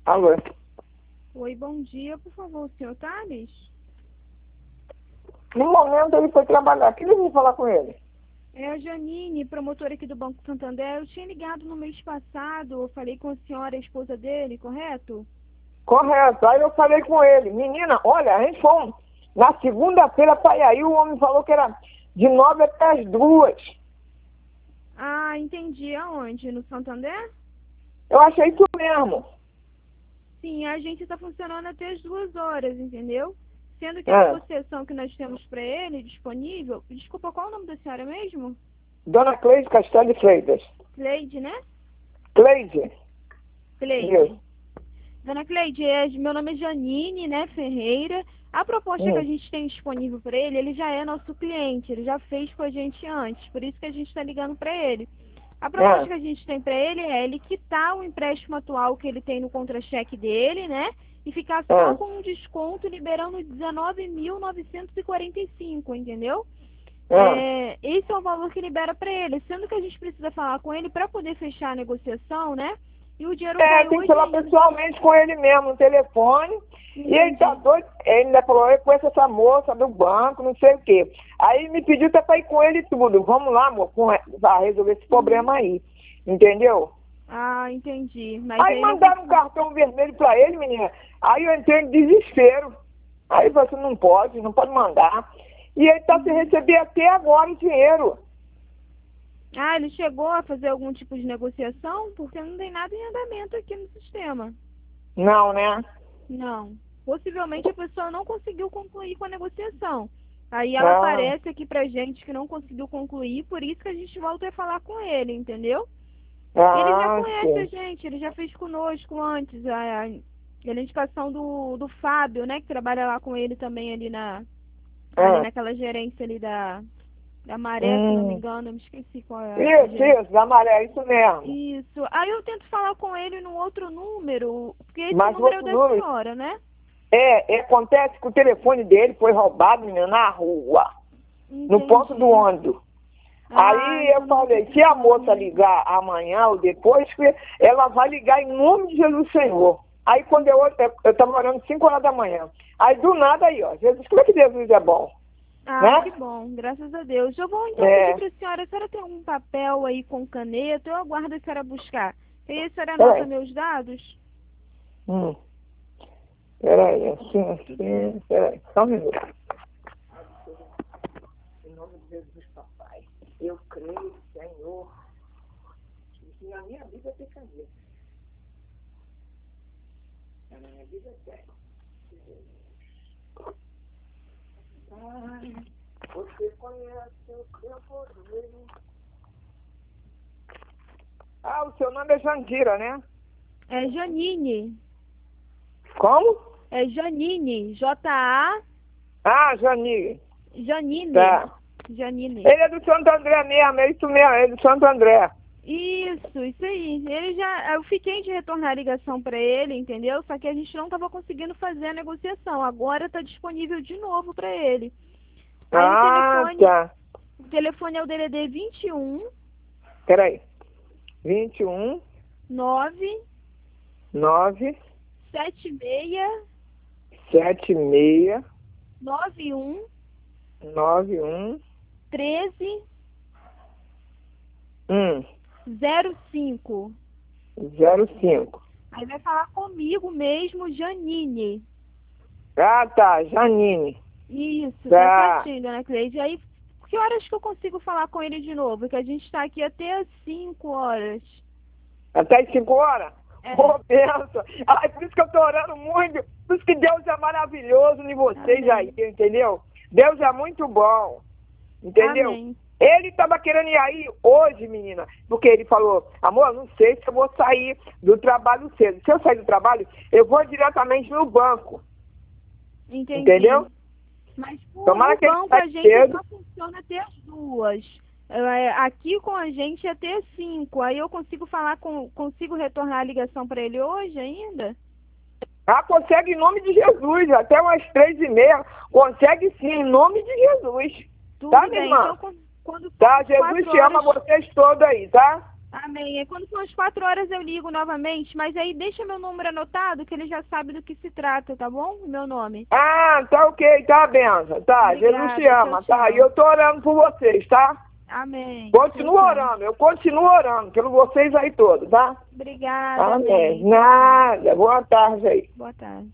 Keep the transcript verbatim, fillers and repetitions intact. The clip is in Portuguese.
Alô? Oi, bom dia, por favor, o senhor Thales? No momento ele foi trabalhar. Queria vir falar com ele. É a Janine, promotora aqui do Banco Santander. Eu tinha ligado no mês passado, eu falei com a senhora, a esposa dele, correto? Correto. Aí eu falei com ele. Menina, olha, a gente foi na segunda-feira para aí, o homem falou que era de nove até as duas. Ah, entendi. Aonde? No Santander? Eu achei isso mesmo. Sim, a gente está funcionando até as duas horas, entendeu? Sendo que a É. negociação que nós temos para ele disponível... Desculpa, qual é o nome da senhora mesmo? Dona Cleide Castelo de Freitas. Cleide, né? Cleide. Cleide. Isso. Dona Cleide, é, meu nome é Janine, né, Ferreira. A proposta que a Hum. gente tem disponível para ele, ele já é nosso cliente, ele já fez com a gente antes, por isso que a gente está ligando para ele. A proposta É. que a gente tem para ele é ele quitar o empréstimo atual que ele tem no contra-cheque dele, né, e ficar só É. com um desconto liberando dezenove mil novecentos e quarenta e cinco, entendeu? É. É, esse é o valor que libera para ele, sendo que a gente precisa falar com ele para poder fechar a negociação, né? E o dinheiro É, cai tem que hoje falar ainda. pessoalmente com ele mesmo, no telefone. E ele tá Entendi. doido. Ele ainda falou, eu conheço essa moça do banco, não sei o quê. Aí me pediu até pra ir com ele e tudo. Vamos lá, amor, com- pra resolver esse problema aí. Entendeu? Ah, entendi. Mas Aí aí eu vou. mandaram um cartão vermelho pra ele, menina. Aí eu entrei em desespero. Aí você não pode, não pode mandar. E ele tá sem receber até agora o dinheiro. Ah, ele chegou a fazer algum tipo de negociação? Porque não tem nada em andamento aqui no sistema. Não, né? Não. Possivelmente a pessoa não conseguiu concluir com a negociação. Aí ela Ah, aparece aqui pra gente que não conseguiu concluir, por isso que a gente volta a falar com ele, entendeu? Ele já ah, conhece a sim. gente, ele já fez conosco antes. A, a, ele é indicação do, do Fábio, né? Que trabalha lá com ele também ali na ali Ah, naquela gerência ali da, da Maré, se não me hum. engano, eu me esqueci qual é a Isso, gerência. isso, da maré, isso mesmo. Isso. Aí eu tento falar com ele no outro número, porque esse Mas o número é o outro da número, senhora, né? é, é, acontece que o telefone dele foi roubado, menina, na rua, no ponto do Entendi. ônibus. Ah, Aí eu então não vou falei, conseguir se a falar com moça ele. ligar amanhã ou depois, que ela vai ligar em nome de Jesus Senhor. Aí quando eu eu estava morando cinco horas da manhã. Aí do nada aí, ó, Jesus, como é que Jesus é bom? Ah, Né? que bom, graças a Deus. Eu vou então pedir É, para a senhora, a senhora tem um papel aí com caneta, eu aguardo a senhora buscar. E aí a senhora anota peraí. meus dados? Hum, peraí, assim, assim, peraí, só um minuto. Em nome de Jesus, papai, eu creio, Senhor, que na minha vida tem caneta. Na minha vida tem. Pai, você conhece o que eu vou ver. Ah, o seu nome é Jandira, né? É Janine. Como? É Janine. J-A. Ah, Janine. Janine. Tá. Janine. Ele é do Santo André mesmo, é isso mesmo, ele é do Santo André. Isso, isso aí. Ele já, eu fiquei de retornar a ligação para ele, entendeu? Só que a gente não estava conseguindo fazer a negociação. Agora está disponível de novo para ele. Aí o Ah, telefone, tá. o telefone é o D D D vinte e um Peraí. vinte e um, nove nove, sete seis sete seis, nove um nove um, treze um, zero cinco. zero cinco. Aí vai falar comigo mesmo, Janine. Ah, tá, Janine. Isso, tá Tá. certinho, dona Cleide. Aí, que horas que eu consigo falar com ele de novo? Que a gente está aqui até as cinco horas. Até as cinco horas? É. Ô, benção. Ai, por isso que eu tô orando muito. Por isso que Deus é maravilhoso em vocês aí, Amém. entendeu? Deus é muito bom, entendeu? Amém. Ele estava querendo ir aí hoje, menina, porque ele falou, amor, não sei se eu vou sair do trabalho cedo. Se eu sair do trabalho, eu vou diretamente no banco, Entendi. entendeu? Mas por, Tomara no que ele banco saia a gente cedo. só funciona até as duas. É, aqui com a gente é até as cinco. Aí eu consigo falar com. Consigo retornar a ligação para ele hoje ainda? Ah, consegue em nome de Jesus, até umas três e meia. Consegue sim, em nome de Jesus. Tá, Tudo minha bem. irmã? Então, quando quando for Tá, umas Jesus quatro te ama horas. vocês todos aí, tá? Amém. E quando for às quatro horas eu ligo novamente, mas aí deixa meu número anotado que ele já sabe do que se trata, tá bom? O meu nome. Ah, tá ok, tá, benção. Tá, Jesus te Obrigada, ama, tchau, tá? tchau. E eu tô orando por vocês, tá? Amém. Continuo Tchau, tchau. orando, eu continuo orando por vocês aí todos, tá? Obrigada, Amém. amém. Tchau, tchau. Nada. Boa tarde aí. Boa tarde.